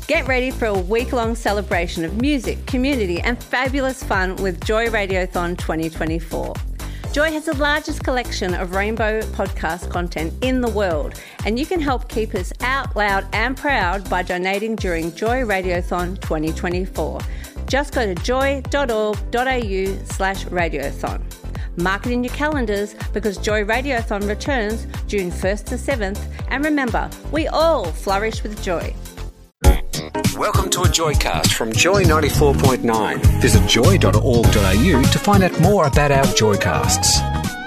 Get ready for a week-long celebration of music, community and fabulous fun with Joy Radiothon 2024. Joy has the largest collection of rainbow podcast content in the world, and you can help keep us out loud and proud by donating during Joy Radiothon 2024. Just go to joy.org.au/radiothon. Mark it in your calendars because Joy Radiothon returns June 1st to 7th, and remember, we all flourish with joy. Welcome to a Joycast from Joy 94.9. Visit joy.org.au to find out more about our Joycasts.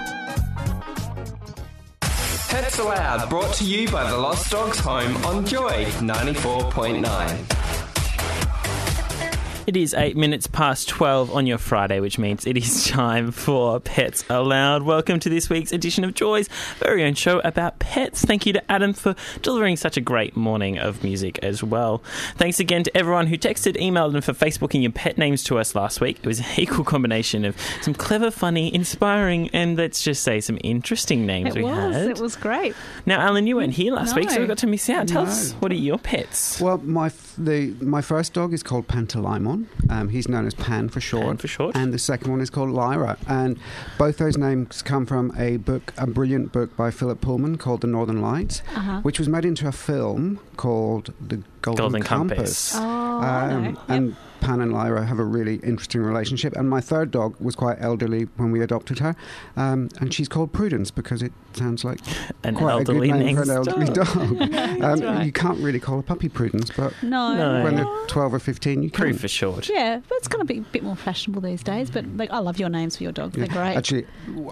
Pets Aloud, brought to you by the Lost Dogs Home on Joy 94.9. It is 8 minutes past 12 on your Friday, which means it is time for Pets Aloud. Welcome to this week's edition of Joy's very own show about pets. Thank you to Adam for delivering such a great morning of music as well. Thanks again to everyone who texted, emailed and for Facebooking your pet names to us last week. It was an equal combination of some clever, funny, inspiring and let's just say some interesting names we had. It was great. Now, Alan, you weren't here last week, so we got to miss out. Tell No. us, what are your pets? Well, my first dog is called Pantalaimon. He's known as Pan for short. Pan for short. And the second one is called Lyra. And both those names come from a brilliant book by Philip Pullman called The Northern Lights, which was made into a film called The Golden Compass. And Pan and Lyra have a really interesting relationship. And my third dog was quite elderly when we adopted her. And she's called Prudence because it sounds like quite a good name for an elderly dog. Right. You can't really call a puppy Prudence, but No. when they're 12 or 15, you can. Prue for short. Yeah, but it's going to be a bit more fashionable these days. But I love your names for your dogs. They're great. Actually,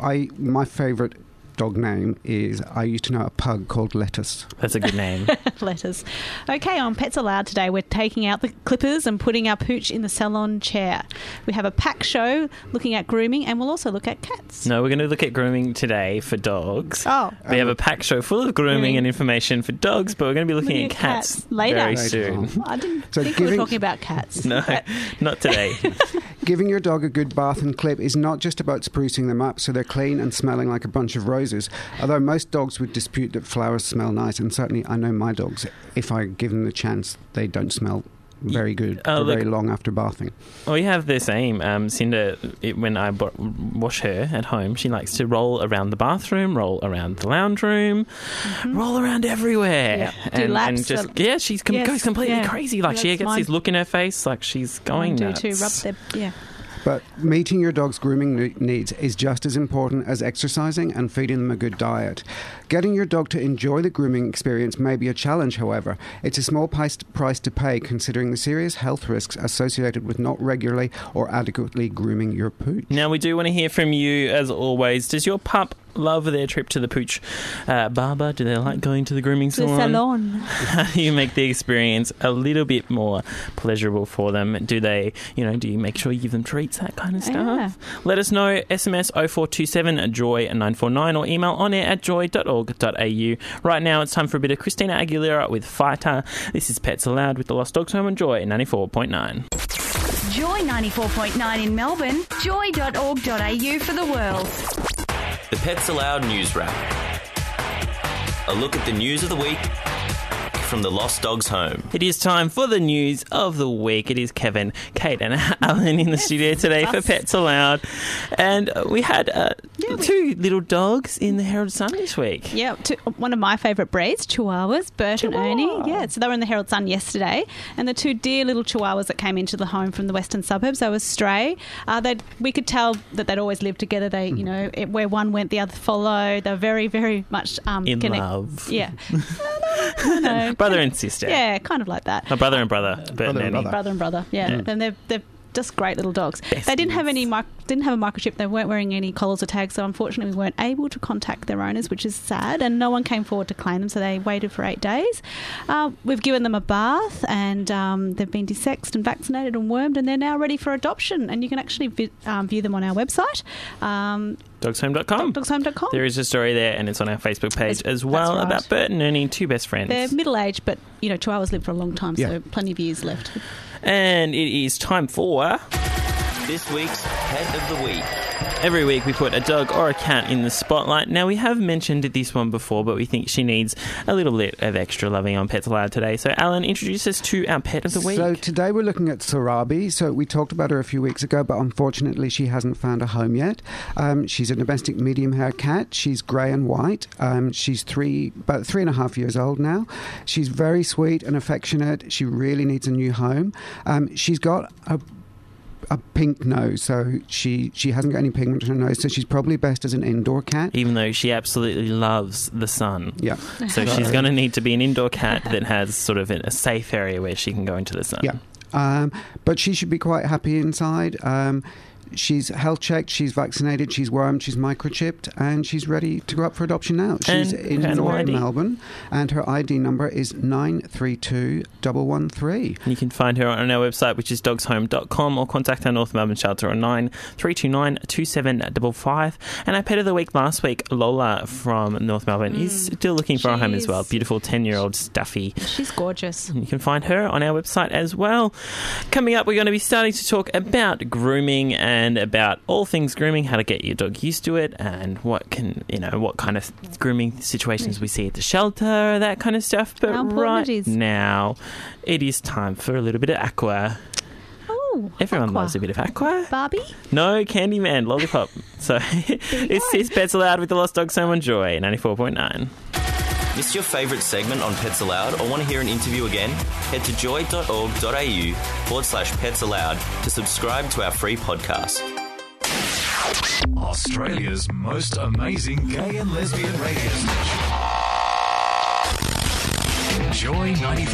my favourite dog name is, I used to know a pug called Lettuce. That's a good name. Letters. Okay, on Pets Aloud today, we're taking out the clippers and putting our pooch in the salon chair. We have a pack show looking at grooming, and we'll also look at cats. No, we're going to look at grooming today for dogs. Oh. We have a pack show full of grooming and information for dogs, but we're going to be looking at cats later. very soon. I didn't So think we were talking about cats. No, not today. Giving your dog a good bath and clip is not just about sprucing them up so they're clean and smelling like a bunch of roses, although most dogs would dispute that flowers smell nice, and certainly I know my dogs, if I give them the chance, they don't smell very good for very long after bathing. Well, we have the same. Cinder, when I wash her at home, she likes to roll around the bathroom, roll around the lounge room, roll around everywhere. Yep. Do laps. She goes completely crazy. Like she gets this look in her face like she's going nuts. Rub their, But meeting your dog's grooming needs is just as important as exercising and feeding them a good diet. Getting your dog to enjoy the grooming experience may be a challenge, however. It's a small price to pay considering the serious health risks associated with not regularly or adequately grooming your pooch. Now, we do want to hear from you, as always. Does your pup love their trip to the pooch barber? Do they like going to the grooming salon? How do you make the experience a little bit more pleasurable for them? Do they, do you make sure you give them treats, that kind of stuff? Yeah. Let us know. SMS 0427 Joy 949 or email onair@joy.org.au. Right now, it's time for a bit of Christina Aguilera with Fighter. This is Pets Aloud with the Lost Dogs Home on Joy 94.9. Joy 94.9 in Melbourne, joy.org.au for the world. The Pets Aloud News Wrap. A look at the news of the week from the Lost Dogs Home. It is time for the news of the week. It is Kevin, Kate and Alan in the studio today for Pets Aloud. And we had two little dogs in the Herald Sun this week. Yeah, one of my favourite breeds, Chihuahuas, Bert and Ernie. Yeah, so they were in the Herald Sun yesterday. And the two dear little Chihuahuas that came into the home from the western suburbs, they were stray. We could tell that they'd always lived together. They, where one went, the other followed. They were very, very much in love. Yeah. No. Brother and sister. Yeah, kind of like that. Brother and brother. Bert and Ernie. Brother and brother. Yeah. And they're just great little dogs. Besties. They didn't have a microchip. They weren't wearing any collars or tags, so unfortunately we weren't able to contact their owners, which is sad, and no one came forward to claim them, so they waited for 8 days. We've given them a bath, and they've been desexed and vaccinated and wormed, and they're now ready for adoption, and you can actually view them on our website. Dogshome.com. Dogshome.com. There is a story there, and it's on our Facebook page as well about Bert and Ernie, two best friends. They're middle-aged, but Chihuahuas live for a long time, so plenty of years left. And it is time for this week's Pet of the Week. Every week we put a dog or a cat in the spotlight. Now, we have mentioned this one before, but we think she needs a little bit of extra loving on Pets Allowed today. So, Alan, introduce us to our pet of the week. So today we're looking at Sarabi. So we talked about her a few weeks ago, but unfortunately she hasn't found a home yet. She's a domestic medium hair cat. She's grey and white. She's about 3.5 years old now. She's very sweet and affectionate. She really needs a new home. She's got a pink nose, so she hasn't got any pigment in her nose, so she's probably best as an indoor cat. Even though she absolutely loves the sun. Yeah. So she's going to need to be an indoor cat that has sort of a safe area where she can go into the sun. Yeah. But she should be quite happy inside. She's health checked, she's vaccinated, she's wormed, she's microchipped, and she's ready to go up for adoption now. She's in North Melbourne, and her ID number is 932113. You can find her on our website, which is dogshome.com, or contact our North Melbourne shelter on 9329 2755. And our pet of the week last week, Lola from North Melbourne, is still looking for a home as well. Beautiful 10-year-old Stuffy. She's gorgeous. And you can find her on our website as well. Coming up, we're going to be starting to talk about grooming and about all things grooming, how to get your dog used to it, and what kind of grooming situations we see at the shelter, that kind of stuff. But right now, it is time for a little bit of aqua. Oh, everyone loves a bit of aqua. Barbie? No, Candyman, Lollipop. So it's Pets Allowed with the Lost Dog Home on Joy 94.9. Missed your favourite segment on Pets Allowed or want to hear an interview again? Head to joy.org.au/Pets Allowed to subscribe to our free podcast. Australia's most amazing gay and lesbian radio station. Joy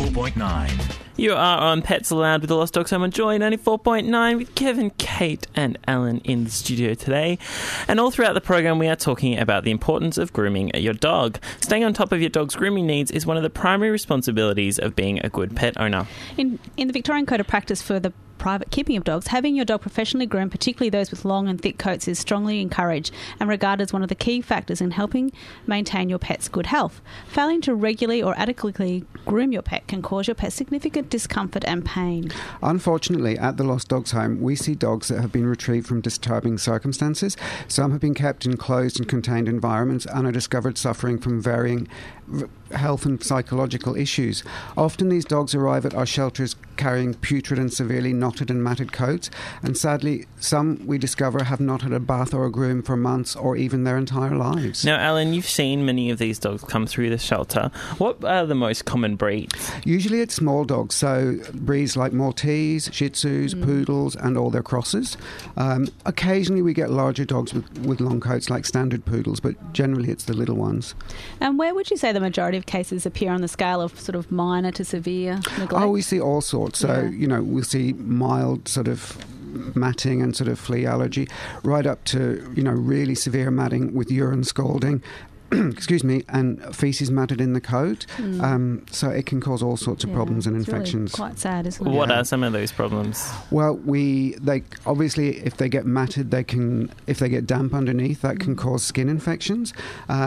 94.9. You are on Pets Allowed with the Lost Dog Home on Joy 94.9 with Kevin, Kate and Alan in the studio today. And all throughout the program we are talking about the importance of grooming your dog. Staying on top of your dog's grooming needs is one of the primary responsibilities of being a good pet owner. In the Victorian Code of Practice for the private keeping of dogs, having your dog professionally groomed, particularly those with long and thick coats, is strongly encouraged and regarded as one of the key factors in helping maintain your pet's good health. Failing to regularly or adequately groom your pet can cause your pet significant discomfort and pain. Unfortunately, at the Lost Dogs Home, we see dogs that have been retrieved from disturbing circumstances. Some have been kept in closed and contained environments and are discovered suffering from varying health and psychological issues. Often these dogs arrive at our shelters carrying putrid and severely knotted and matted coats, and sadly some we discover have not had a bath or a groom for months or even their entire lives. Now, Alan, you've seen many of these dogs come through the shelter. What are the most common breeds? Usually it's small dogs, so breeds like Maltese, Shih Tzus, Poodles and all their crosses. Occasionally we get larger dogs with long coats like standard Poodles, but generally it's the little ones. And where would you say the majority of cases appear on the scale of sort of minor to severe neglect? Oh, we see all sorts. So, we'll see mild sort of matting and sort of flea allergy, right up to, really severe matting with urine scalding. Excuse me, and faeces matted in the coat. So it can cause all sorts of problems and infections. Really quite sad, isn't it? What are some of those problems? Well, they obviously, if they get matted, if they get damp underneath, that can cause skin infections.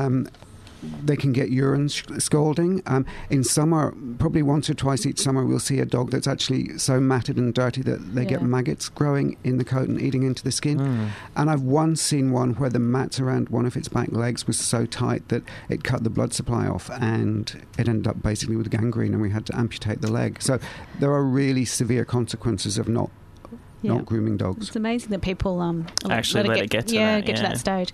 They can get urine scalding. In summer, probably once or twice each summer, we'll see a dog that's actually so matted and dirty that they get maggots growing in the coat and eating into the skin. And I've once seen one where the mats around one of its back legs was so tight that it cut the blood supply off, and it ended up basically with gangrene, and we had to amputate the leg. So there are really severe consequences of not grooming dogs. It's amazing that people actually let it get to that stage.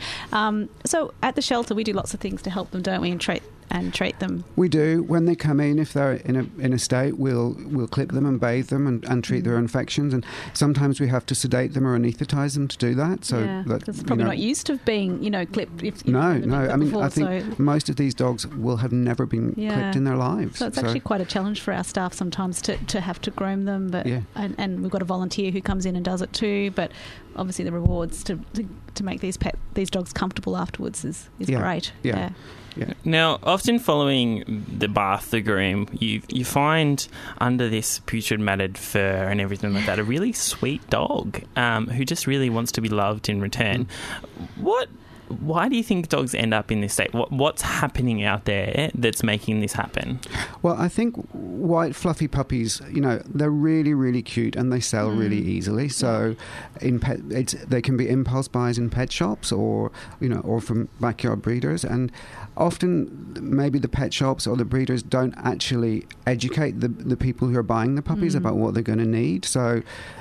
So at the shelter, we do lots of things to help them, don't we, and treat them. We do. When they come in, if they're in a state, we'll clip them and bathe them and treat their infections. And sometimes we have to sedate them or anaesthetize them to do that. So because they're probably not used to being, clipped. No. I mean, I think most of these dogs will have never been clipped in their lives. So it's actually quite a challenge for our staff sometimes to have to groom them. But and we've got a volunteer who comes in and does it too. But obviously the rewards to make these dogs comfortable afterwards is great. Yeah. Now, often following the bath, the groom, you find under this putrid matted fur and everything like that a really sweet dog who just really wants to be loved in return. What why do you think dogs end up in this state? What's happening out there that's making this happen? Well, I think white fluffy puppies, they're really, really cute and they sell really easily. So they can be impulse buys in pet shops or from backyard breeders. And often maybe the pet shops or the breeders don't actually educate the people who are buying the puppies about what they're going to need. So,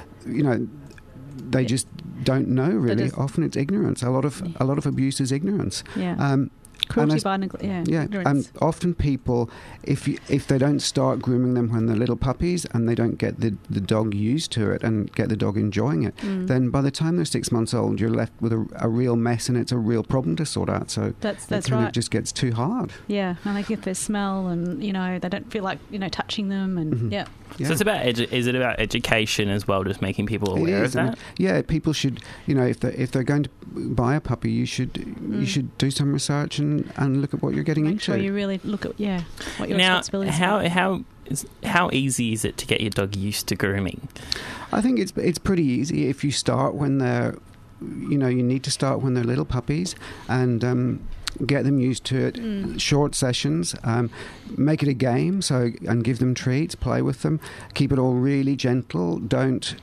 they just don't know really. Often it's ignorance. A lot of abuse is ignorance. Yeah. Cruelty by ignorance. Ignorance. And often people, if they don't start grooming them when they're little puppies and they don't get the dog used to it and get the dog enjoying it, then by the time they're 6 months old, you're left with a real mess and it's a real problem to sort out. So that's right. It just gets too hard. Yeah, and they get their smell and, they don't feel like, touching them and, Yeah. So it's about is it about education as well, just making people aware of that? People should, if they're going to buy a puppy, you should do some research and look at what you're getting into. Make sure you really look at what your responsibilities are. How easy is it to get your dog used to grooming? I think it's pretty easy if you start when they're, you need to start when they're little puppies and. Get them used to it. Short sessions. Make it a game. And give them treats. Play with them. Keep it all really gentle. Don't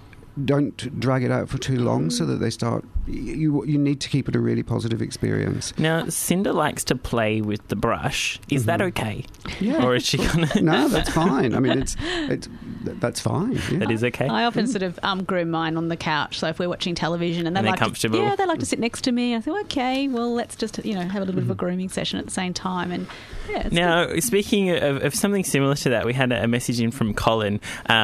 drag it out for too long so that they start. You need to keep it a really positive experience. Now, Cinder likes to play with the brush. Is that okay? Yeah. Or is she gonna? No, that's fine. I mean, that's fine. Yeah. That is okay. I often sort of groom mine on the couch. So if we're watching television and they're comfortable, they like to sit next to me. I think, okay, well, let's just have a little bit of a grooming session at the same time. And now, speaking of something similar to that, we had a message in from Colin,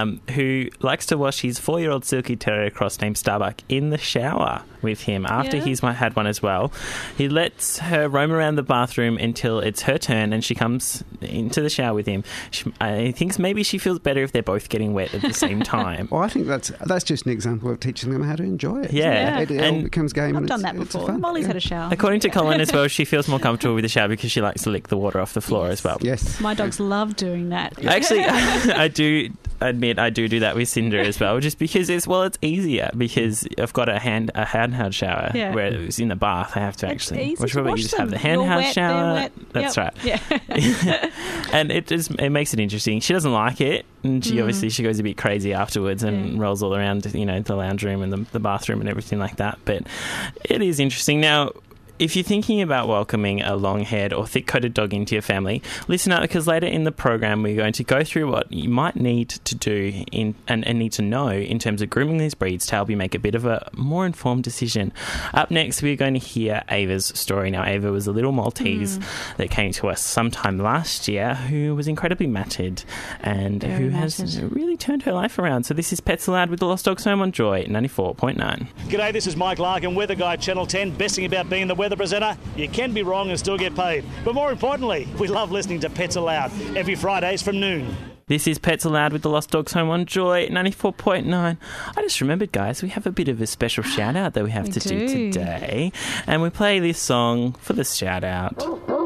who likes to wash his 4-year-old Silky Terrier cross named Starbuck in the shower with him after he's had one as well. He lets her roam around the bathroom until it's her turn and she comes into the shower with him. He thinks maybe she feels better if they're both getting wet at the same time. Well, I think that's just an example of teaching them how to enjoy it. Yeah. It all becomes game. I've done that before. Molly's had a shower. According to Colin as well, she feels more comfortable with the shower because she likes to lick the water off the floor as well. Yes. My dogs love doing that. Actually, I do admit I do that with Cinder as well, just because it's easier because I've got a handheld shower where it was in the bath. I have to actually. Which you just have the handheld shower. That's right. Yeah. And it makes it interesting. She doesn't like it, and she obviously she goes a bit crazy afterwards and rolls all around, the lounge room and the bathroom and everything like that. But it is interesting now. If you're thinking about welcoming a long-haired or thick-coated dog into your family, listen up because later in the program we're going to go through what you might need to do and need to know in terms of grooming these breeds to help you make a bit of a more informed decision. Up next, we're going to hear Ava's story. Now, Ava was a little Maltese that came to us sometime last year who was incredibly matted and has really turned her life around. So this is Pets Aloud with the Lost Dogs Home on Joy 94.9. G'day, this is Mike Larkin, Weather Guy Channel 10, besting about being the weather presenter. You can be wrong and still get paid. But more importantly, we love listening to Pets Aloud every Fridays from noon. This is Pets Aloud with the Lost Dogs Home on Joy 94.9. I just remembered, guys, we have a bit of a special shout-out that we have to do today. And we play this song for the shout-out.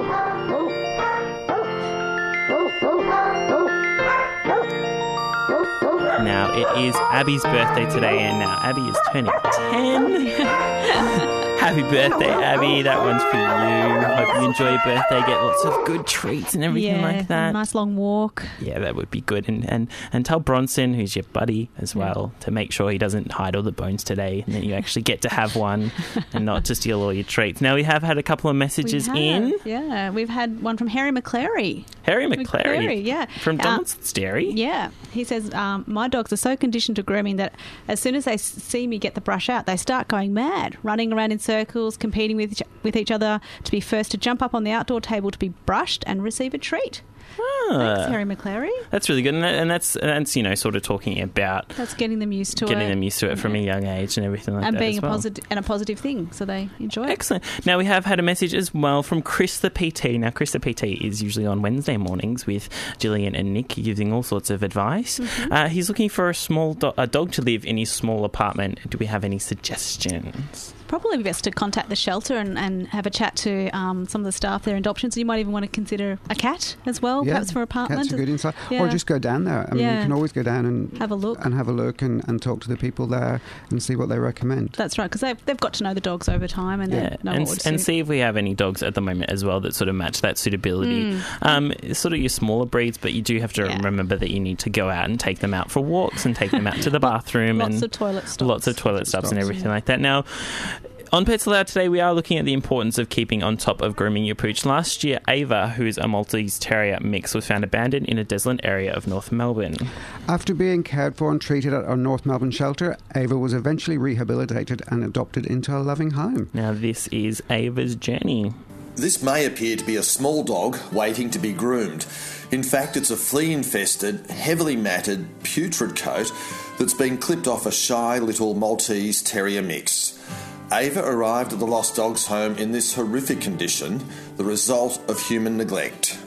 Now, it is Abby's birthday today, and now Abby is turning 10. Happy birthday, Abby. That one's for you. Hope you enjoy your birthday. Get lots of good treats and everything like that. A nice long walk. Yeah, that would be good. And tell Bronson, who's your buddy as well, to make sure he doesn't hide all the bones today and that you actually get to have one and not to steal all your treats. Now, we have had a couple of messages in. Yeah, we've had one from Harry McClary. Harry McClary? Yeah. From Donaldson's Dairy? Yeah. He says, my dogs are so conditioned to grooming that as soon as they see me get the brush out, they start going mad, running around in circles, competing with each other to be first to jump up on the outdoor table to be brushed and receive a treat. Thanks, Harry McClary. That's really good, and that's sort of talking about that's getting them used to it from a young age and everything like that, and being as well. a positive thing, so they enjoy it. Excellent. Now we have had a message as well from Chris the PT. Now Chris the PT is usually on Wednesday mornings with Gillian and Nick, giving all sorts of advice. He's looking for a dog to live in his small apartment. Do we have any suggestions? Probably best to contact the shelter and have a chat to some of the staff there in adoption. So you might even want to consider a cat as well. well, perhaps for apartment. That's a good insight. Yeah. Or just go down there. I mean, you can always go down and have a look and talk to the people there and see what they recommend. That's right, because they've got to know the dogs over time and they know what would suit. And see if we have any dogs at the moment as well that sort of match that suitability. Sort of your smaller breeds, but you do have to remember that you need to go out and take them out for walks and take them out to the bathroom. Lots of toilet stops And everything like that. Now, on Pets Allowed today, we are looking at the importance of keeping on top of grooming your pooch. Last year, Ava, who is a Maltese Terrier mix, was found abandoned in a desolate area of North Melbourne. After being cared for and treated at our North Melbourne shelter, Ava was eventually rehabilitated and adopted into a loving home. Now, this is Ava's journey. This may appear to be a small dog waiting to be groomed. In fact, it's a flea-infested, heavily matted, putrid coat that's been clipped off a shy little Maltese Terrier mix. Ava arrived at the Lost Dogs home in this horrific condition, the result of human neglect.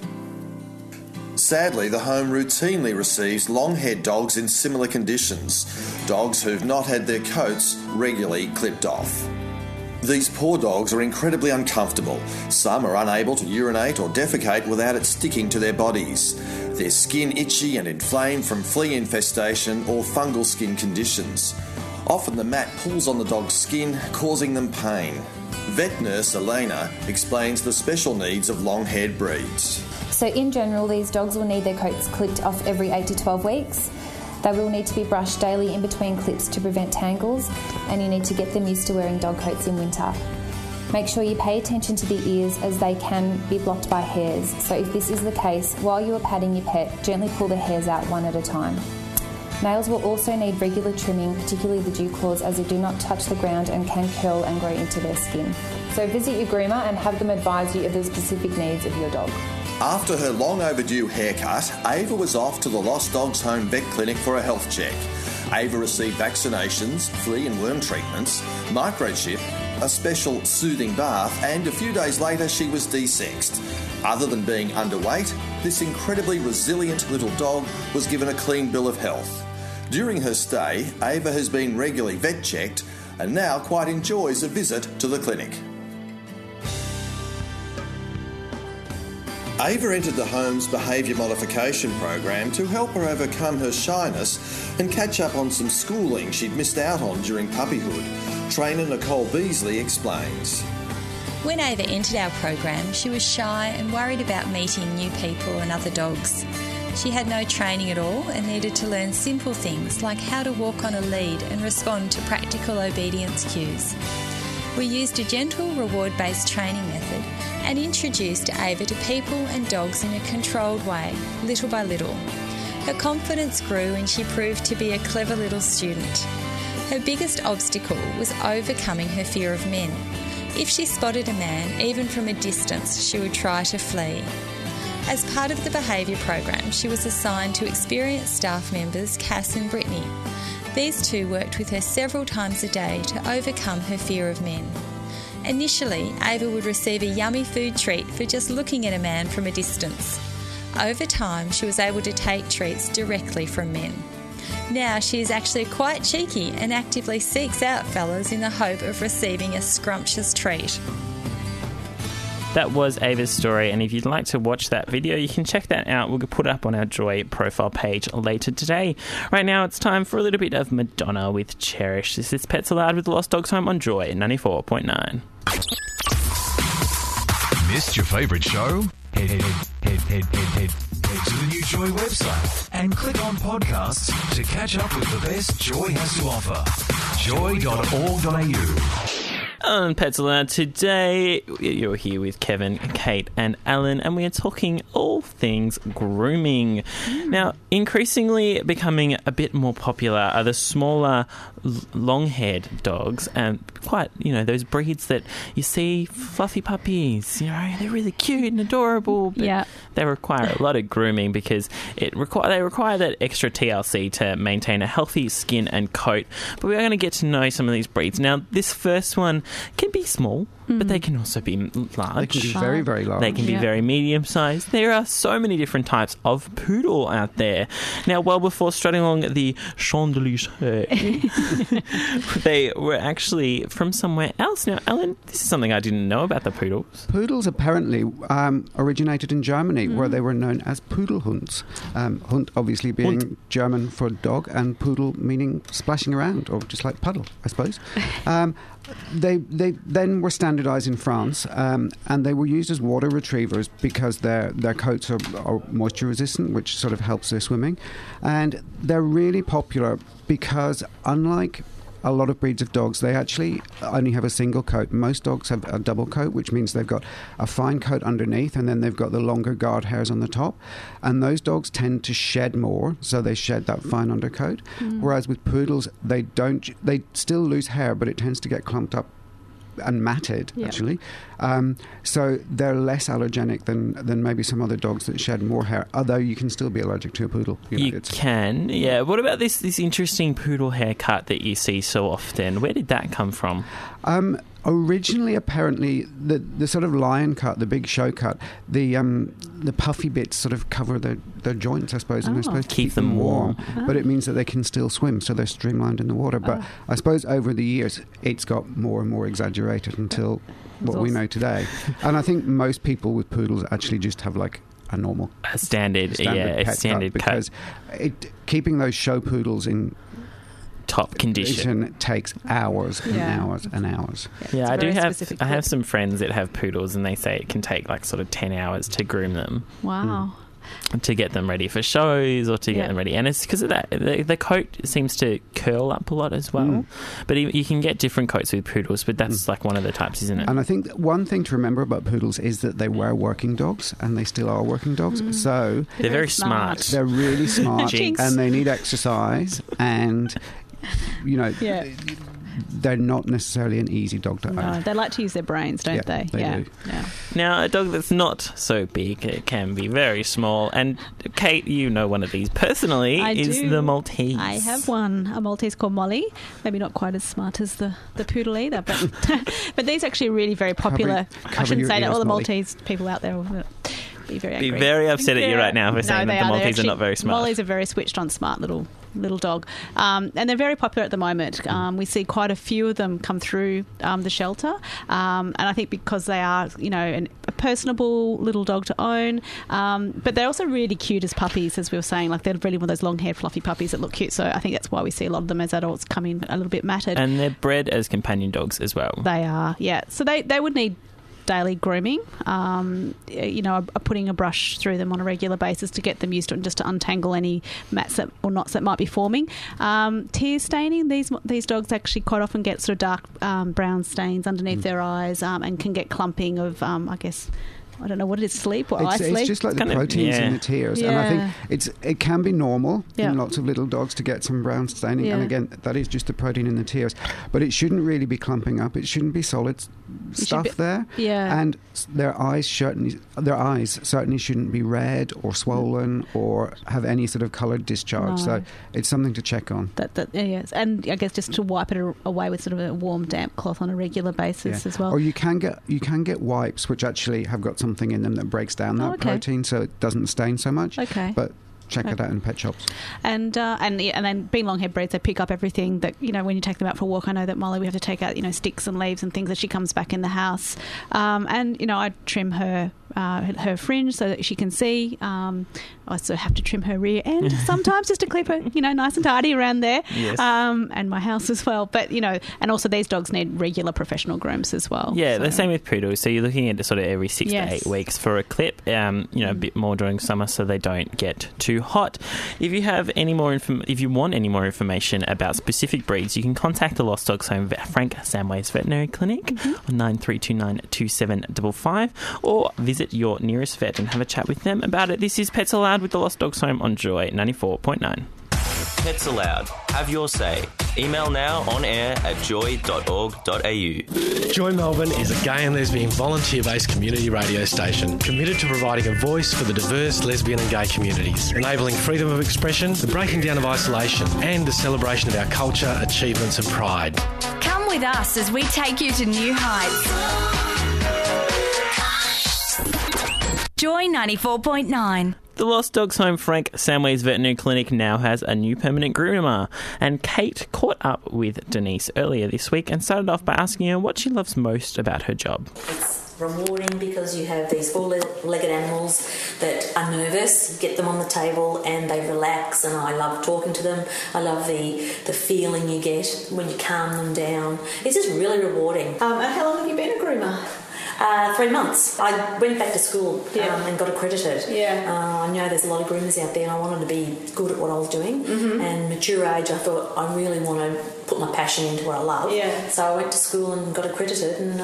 Sadly, the home routinely receives long-haired dogs in similar conditions, dogs who've not had their coats regularly clipped off. These poor dogs are incredibly uncomfortable. Some are unable to urinate or defecate without it sticking to their bodies. Their skin itchy and inflamed from flea infestation or fungal skin conditions. Often the mat pulls on the dog's skin, causing them pain. Vet nurse Elena explains the special needs of long-haired breeds. So in general, these dogs will need their coats clipped off every 8 to 12 weeks. They will need to be brushed daily in between clips to prevent tangles, and you need to get them used to wearing dog coats in winter. Make sure you pay attention to the ears as they can be blocked by hairs. So if this is the case, while you are patting your pet, gently pull the hairs out one at a time. Nails will also need regular trimming, particularly the dew claws, as they do not touch the ground and can curl and grow into their skin. So visit your groomer and have them advise you of the specific needs of your dog. After her long overdue haircut, Ava was off to the Lost Dogs Home vet clinic for a health check. Ava received vaccinations, flea and worm treatments, microchip, a special soothing bath, and a few days later she was desexed. Other than being underweight, this incredibly resilient little dog was given a clean bill of health. During her stay, Ava has been regularly vet checked and now quite enjoys a visit to the clinic. Ava entered the home's behaviour modification program to help her overcome her shyness and catch up on some schooling she'd missed out on during puppyhood. Trainer Nicole Beasley explains. When Ava entered our program, she was shy and worried about meeting new people and other dogs. She had no training at all and needed to learn simple things like how to walk on a lead and respond to practical obedience cues. We used a gentle, reward-based training method and introduced Ava to people and dogs in a controlled way, little by little. Her confidence grew and she proved to be a clever little student. Her biggest obstacle was overcoming her fear of men. If she spotted a man, even from a distance, she would try to flee. As part of the behaviour program, she was assigned to experienced staff members Cass and Brittany. These two worked with her several times a day to overcome her fear of men. Initially, Ava would receive a yummy food treat for just looking at a man from a distance. Over time, she was able to take treats directly from men. Now she is actually quite cheeky and actively seeks out fellas in the hope of receiving a scrumptious treat. That was Ava's story, and if you'd like to watch that video, you can check that out. We'll put it up on our Joy profile page later today. Right now, it's time for a little bit of Madonna with Cherish. This is Pets Allowed with the Lost Dogs Home on Joy 94.9. Missed your favourite show? Head to the new Joy website and click on podcasts to catch up with the best Joy has to offer. joy.org.au. On Pets Allowed today, you're here with Kevin, Kate and Alan, and we are talking all things grooming. Now, increasingly becoming a bit more popular are the smaller, long-haired dogs, and quite, those breeds that you see, fluffy puppies, they're really cute and adorable, but they require a lot of grooming because they require that extra TLC to maintain a healthy skin and coat. But we are going to get to know some of these breeds. Now, this first one can be small, but they can also be large. They can be very, very large. They can be very medium-sized. There are so many different types of poodle out there. Now, well before strutting along the Champs-Élysées, they were actually from somewhere else. Now, Alan, this is something I didn't know about the poodles. Poodles apparently originated in Germany, where they were known as Pudelhunds. Hund obviously being German for dog, and poodle meaning splashing around, or just like puddle, I suppose. They then were standardised in France, and they were used as water retrievers because their coats are moisture resistant, which sort of helps their swimming. And they're really popular because, unlike a lot of breeds of dogs, they actually only have a single coat. Most dogs have a double coat, which means they've got a fine coat underneath, and then they've got the longer guard hairs on the top. And those dogs tend to shed more, so they shed that fine undercoat. Whereas with poodles, they don't. They still lose hair, but it tends to get clumped up and matted, actually. So they're less allergenic than maybe some other dogs that shed more hair, although you can still be allergic to a poodle. You can, yeah. What about this interesting poodle haircut that you see so often? Where did that come from? Originally, apparently, the sort of lion cut, the big show cut, the puffy bits sort of cover their joints, I suppose, and they're supposed to keep them warm. But it means that they can still swim, so they're streamlined in the water. But I suppose over the years, it's got more and more exaggerated until what we know today. And I think most people with poodles actually just have like a normal, standard cut, because keeping those show poodles in top condition takes hours and hours and hours. Yeah, I have some friends that have poodles, and they say it can take like sort of 10 hours to groom them. Wow. To get them ready for shows or to get them ready. And it's because of that. The coat seems to curl up a lot as well. But you can get different coats with poodles, but that's like one of the types, isn't it? And I think one thing to remember about poodles is that they were working dogs, and they still are working dogs. So they're very smart. They're really smart, and they need exercise, and they're not necessarily an easy dog to own. No, they like to use their brains, don't they? They do. Yeah. Now, a dog that's not so big, it can be very small. And Kate, you know one of these personally, the Maltese. I have one, a Maltese called Molly. Maybe not quite as smart as the poodle either, but but these are actually really very popular. I shouldn't say that all the Maltese people out there will be very angry. Be very upset at you right now for saying that the Maltese are not very smart. Mollies are very switched on, smart little dog, and they're very popular at the moment. We see quite a few of them come through the shelter, and I think because they are, a personable little dog to own, but they're also really cute as puppies, as we were saying. Like, they're really one of those long-haired, fluffy puppies that look cute. So I think that's why we see a lot of them as adults come in a little bit matted. And they're bred as companion dogs as well. They are, yeah. So they would need daily grooming, putting a brush through them on a regular basis to get them used to it, and just to untangle any mats or knots that might be forming. Tear staining, these dogs actually quite often get sort of dark brown stains underneath their eyes, and can get clumping of, I don't know what it is, sleep or eye sleep. It's just like the proteins in the tears. Yeah. And I think it can be normal in lots of little dogs to get some brown staining. And again, that is just the protein in the tears. But it shouldn't really be clumping up. It shouldn't be solid stuff there. Yeah. And their eyes certainly shouldn't be red or swollen or have any sort of coloured discharge. No. So it's something to check on. Yes. And I guess just to wipe it away with sort of a warm, damp cloth on a regular basis as well. Or you can get wipes which actually have got something in them that breaks down that protein, so it doesn't stain so much. Okay. But check it out in pet shops. And then being long-haired breeds, they pick up everything that, when you take them out for a walk. I know that Molly, we have to take out, sticks and leaves and things as she comes back in the house. I trim her fringe so that she can see. I also have to trim her rear end sometimes just to keep her, nice and tidy around there. Yes. And my house as well. But, and also these dogs need regular professional grooms as well. Yeah, the same with poodles. So you're looking at sort of every 6 to 8 weeks for a clip, a bit more during summer so they don't get too hot. If you have if you want any more information about specific breeds, you can contact the Lost Dogs Home Frank Samways Veterinary Clinic on 9329 2755, or visit your nearest vet and have a chat with them about it. This is Pets Allowed with the Lost Dogs Home on Joy 94.9. Pets Allowed. Have your say. Email now on air at joy.org.au. Joy Melbourne is a gay and lesbian volunteer-based community radio station committed to providing a voice for the diverse lesbian and gay communities, enabling freedom of expression, the breaking down of isolation, and the celebration of our culture, achievements and pride. Come with us as we take you to new heights. Joy 94.9. The Lost Dogs Home Frank Samways Veterinary Clinic now has a new permanent groomer, and Kate caught up with Denise earlier this week and started off by asking her what she loves most about her job. It's rewarding because you have these four-legged animals that are nervous, you get them on the table and they relax, and I love talking to them. I love the feeling you get when you calm them down. It's just really rewarding. And how long have you been a groomer? 3 months. I went back to school and got accredited. I know there's a lot of groomers out there, and I wanted to be good at what I was doing. And mature age, I thought I really want to put my passion into what I love. So I went to school and got accredited, and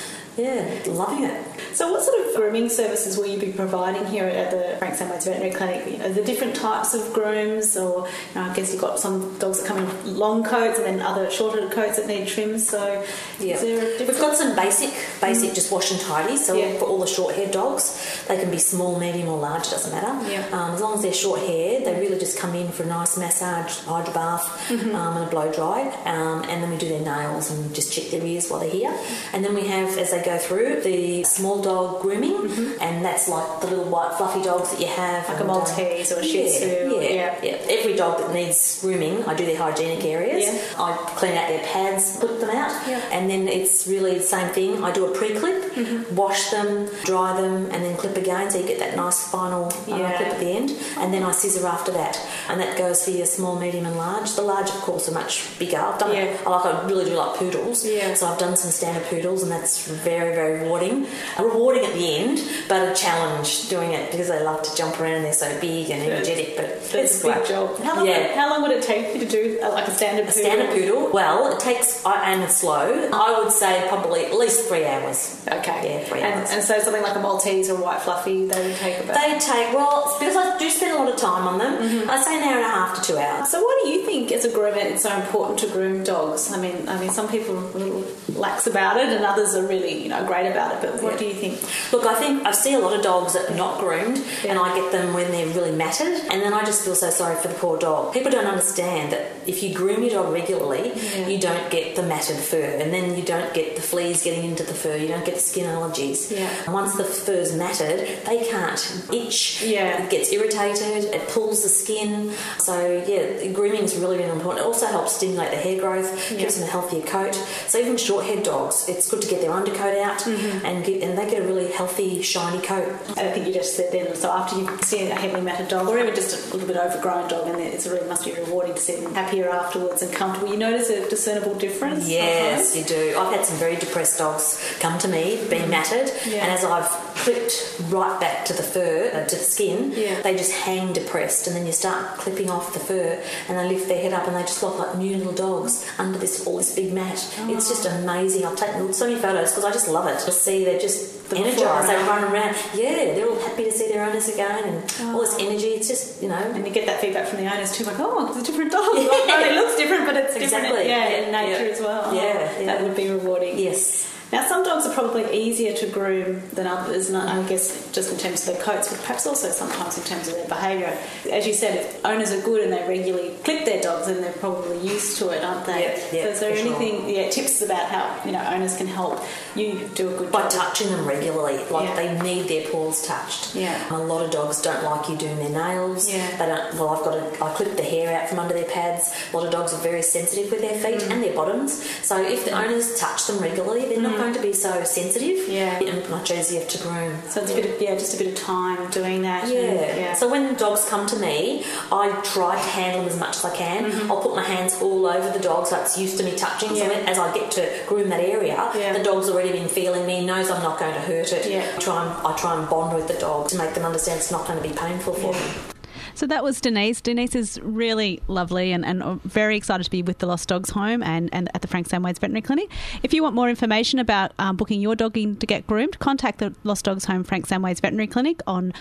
loving it. So what sort of grooming services will you be providing here at the Frank Samways Veterinary Clinic? Are there different types of grooms, or I guess you've got some dogs that come in long coats and then other shorter coats that need trims, so is there a difference? We've got some basic just wash and tidy, so for all the short-haired dogs, they can be small, medium or large, it doesn't matter. As long as they're short-haired, they really just come in for a nice massage, hydro bath and a blow dry, and then we do their nails and just check their ears while they're here. And then we have, as they go through, the small dog grooming, and that's like the little white fluffy dogs that you have, like a Maltese or a Shih Tzu. Every dog that needs grooming, I do their hygienic areas. I clean out their pads, clip them out, and then it's really the same thing. I do a pre-clip, wash them, dry them, and then clip again, so you get that nice final clip at the end, and then I scissor after that, and that goes for your small, medium and large. The large, of course, are much bigger. I've done I really do like poodles, so I've done some standard poodles, and that's very, very rewarding. Rewarding at the end, but a challenge doing it because they love to jump around and they're so big and energetic, but it's a big job. How long would it take you to do like a standard poodle? A standard poodle? Well, it takes, and it's slow, I would say probably at least 3 hours. Okay. 3 hours. And so something like a Maltese or a white fluffy, they would take about? They take, because I do spend a lot of time on them, I'd say an hour and a half to 2 hours. So what do you think as a groomer it's so important to groom dogs? I mean, some people are a little lax about it and others are really, great about it, but what do you think? Look, I think I see a lot of dogs that are not groomed, and I get them when they're really matted, and then I just feel so sorry for the poor dog. People don't understand that if you groom your dog regularly, you don't get the matted fur, and then you don't get the fleas getting into the fur, you don't get the skin allergies. And once the fur's matted, they can't itch, it gets irritated, it pulls the skin. So, grooming is really, really important. It also helps stimulate the hair growth, gives them a healthier coat. So even short-haired dogs, it's good to get their undercoat out, and they get a really healthy, shiny coat. And I think you just said then, so after you see a heavily matted dog, or even just a little bit overgrown dog, and it really must be rewarding to see them happier afterwards and comfortable. You notice a discernible difference? Yes, you do. I've had some very depressed dogs come to me, being matted, and as I've clipped right back to the fur, to the skin, they just hang depressed, and then you start clipping off the fur, and they lift their head up, and they just look like new little dogs under all this big mat. It's just amazing. I've taken so many photos because I just love it. To see they're just energised, they run around. They're all happy to see their owners again, and all this energy. It's just, And you get that feedback from the owners too, like, it's a different dog. It looks different, but it's different in nature as well. That would be rewarding. Yes. Now, some dogs are probably easier to groom than others, and I guess just in terms of their coats, but perhaps also sometimes in terms of their behaviour. As you said, if owners are good and they regularly clip their dogs, then they're probably used to it, aren't they? So is there anything, tips about how owners can help you do a good job? By touching them regularly, they need their paws touched. A lot of dogs don't like you doing their nails. They don't. Well, I clip the hair out from under their pads. A lot of dogs are very sensitive with their feet and their bottoms. So if the owners touch them regularly, they're not going to be so sensitive and much easier to groom. So it's just a bit of time doing that. So when dogs come to me, I try to handle them as much as I can. I'll put my hands all over the dog so it's used to me touching. So as I get to groom that area, the dog's already been feeling me, knows I'm not going to hurt it. I try and bond with the dog to make them understand it's not going to be painful for them. So that was Denise. Denise is really lovely and very excited to be with the Lost Dogs Home and at the Frank Samways Veterinary Clinic. If you want more information about booking your dog in to get groomed, contact the Lost Dogs Home Frank Samways Veterinary Clinic on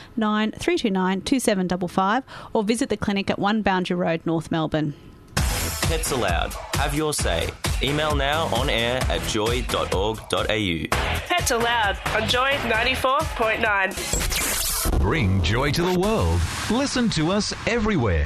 9329 2755 or visit the clinic at 1 Boundary Road, North Melbourne. Pets Allowed. Have your say. Email now on air at joy.org.au. Pets Allowed on Joy 94.9. Bring joy to the world. Listen to us everywhere.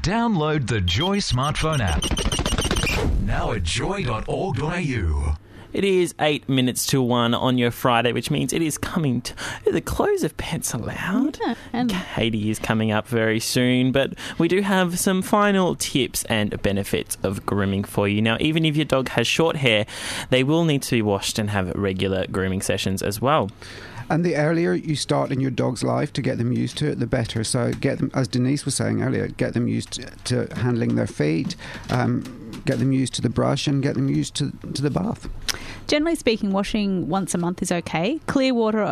Download the Joy smartphone app. Now at joy.org.au. It is 8 minutes to 1 on your Friday, which means it is coming to the close of Pets Allowed. Yeah, and Katie is coming up very soon, but we do have some final tips and benefits of grooming for you. Now, even if your dog has short hair, they will need to be washed and have regular grooming sessions as well. And the earlier you start in your dog's life to get them used to it, the better. So get them, as Denise was saying earlier, get them used to handling their feet, get them used to the brush, and get them used to the bath. generally speaking, washing once a month is okay. Clear water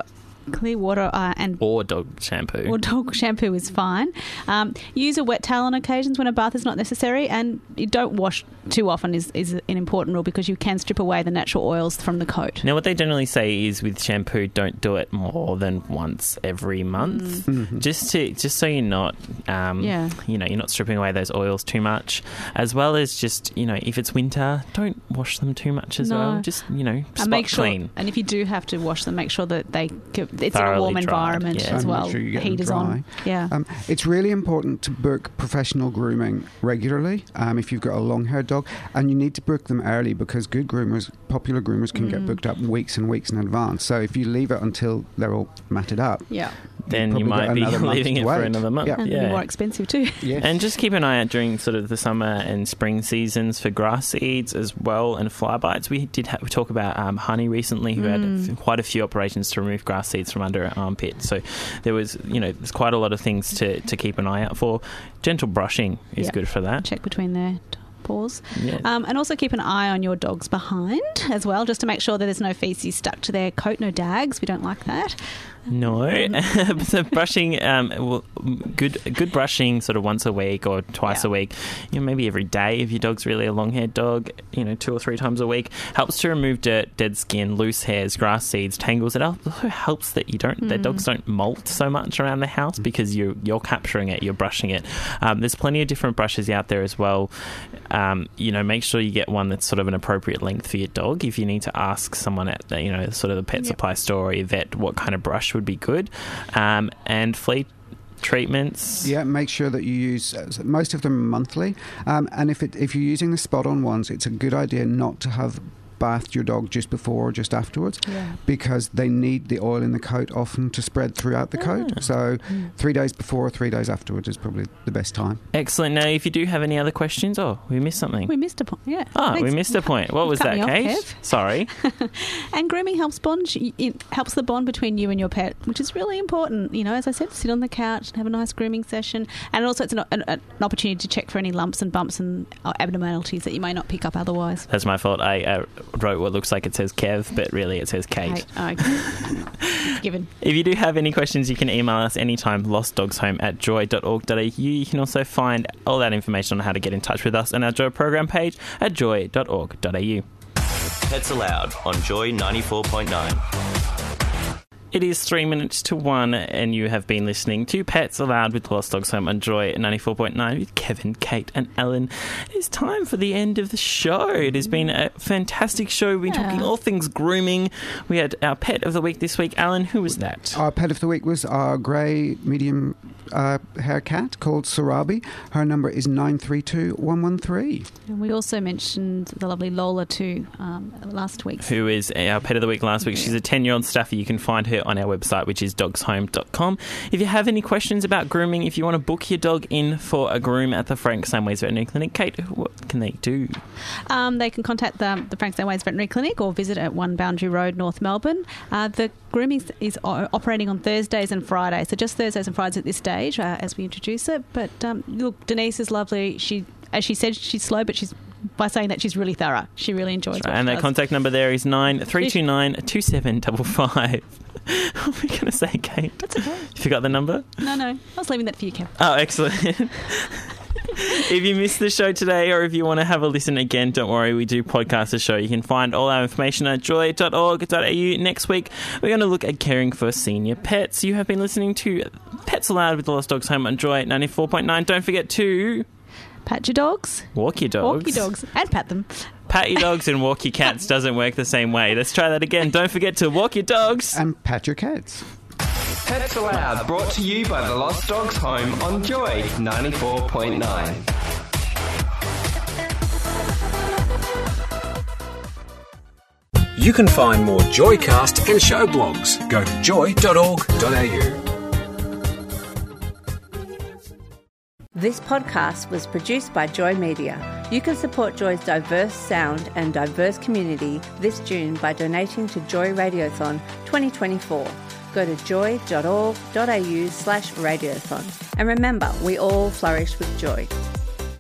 and or dog shampoo. Or dog shampoo is fine. Use a wet towel on occasions when a bath is not necessary, and you don't wash too often is an important rule because you can strip away the natural oils from the coat. Now, what they generally say is with shampoo, don't do it more than once every month, just so you're not, you're not stripping away those oils too much, as well as just if it's winter, don't wash them too much as well. Just spot clean. And if you do have to wash them, make sure that it's in a thoroughly warm dried, environment as well. Make sure you get the heat them is dry. on. Yeah. It's really important to book professional grooming regularly if you've got a long-haired dog, and you need to book them early because good groomers, popular groomers, can get booked up weeks and weeks in advance. So if you leave it until they're all matted up, then you might be leaving it for another month. And it'll be more expensive too. Yes. And just keep an eye out during sort of the summer and spring seasons for grass seeds as well and fly bites. We did talk about Honey recently, who had quite a few operations to remove grass seeds from under her armpit. So there was, there's quite a lot of things to keep an eye out for. Gentle brushing is good for that. Check between their paws. Yes. And also keep an eye on your dog's behind as well, just to make sure that there's no feces stuck to their coat, no dags. We don't like that. No. So brushing, good brushing sort of once a week or twice a week, maybe every day if your dog's really a long-haired dog, 2 or 3 times a week, helps to remove dirt, dead skin, loose hairs, grass seeds, tangles. It also helps that that dogs don't molt so much around the house because you're capturing it, you're brushing it. There's plenty of different brushes out there as well. Make sure you get one that's sort of an appropriate length for your dog. If you need to ask someone at sort of the pet supply store or your vet what kind of brush would be good, and flea treatments. Yeah, make sure that you use most of them monthly, and if you're using the spot-on ones, it's a good idea not to have bathed your dog just before or just afterwards, because they need the oil in the coat often to spread throughout the coat. So 3 days before or 3 days afterwards is probably the best time. Excellent. Now, if you do have any other questions, we missed something. We missed a point. Yeah. We missed a point. What was that, Kate? Sorry. And grooming helps it helps the bond between you and your pet, which is really important. As I said, sit on the couch and have a nice grooming session, and also it's an opportunity to check for any lumps and bumps and abnormalities that you may not pick up otherwise. That's my fault. I wrote what looks like it says Kev, but really it says Kate. Okay. Given. If you do have any questions, you can email us anytime, lostdogshome@joy.org.au. You can also find all that information on how to get in touch with us on our Joy program page at joy.org.au. Pets Allowed on Joy 94.9. It is 3 minutes to 1, and you have been listening to Pets Allowed with Lost Dogs Home on Joy 94.9 with Kevin, Kate and Ellen. It is time for the end of the show. It has been a fantastic show. We've been talking all things grooming. We had our pet of the week this week. Alan, who was that? Our pet of the week was our grey medium hair cat called Sarabi. Her number is 932113. And we also mentioned the lovely Lola too last week. Who is our pet of the week last week. She's a 10-year-old staffy. You can find her on our website, which is dogshome.com. If you have any questions about grooming, if you want to book your dog in for a groom at the Frank Sameways Veterinary Clinic, Kate, what can they do? They can contact the Frank Sameways Veterinary Clinic or visit at 1 Boundary Road, North Melbourne. The grooming is operating on Thursdays and Fridays, so just Thursdays and Fridays at this stage as we introduce it. But look, Denise is lovely. As she said, she's slow, but by saying that, she's really thorough. She really enjoys it. And their contact number there is 9329 2755. What were we going to say, Kate? That's okay. You forgot the number? No. I was leaving that for you, Kev. Oh, excellent. If you missed the show today, or if you want to have a listen again, don't worry, we do podcast the show. You can find all our information at joy.org.au. Next week, we're going to look at caring for senior pets. You have been listening to Pets Allowed with the Lost Dogs Home on Joy 94.9. Don't forget to... pat your dogs. Walk your dogs. Walk your dogs. And pat them. Pat your dogs and walk your cats doesn't work the same way. Let's try that again. Don't forget to walk your dogs. And pat your cats. Pets Allowed, brought to you by the Lost Dogs Home on Joy 94.9. You can find more Joycast and show blogs. Go to joy.org.au. This podcast was produced by Joy Media. You can support Joy's diverse sound and diverse community this June by donating to Joy Radiothon 2024. Go to joy.org.au/radiothon. And remember, we all flourish with joy.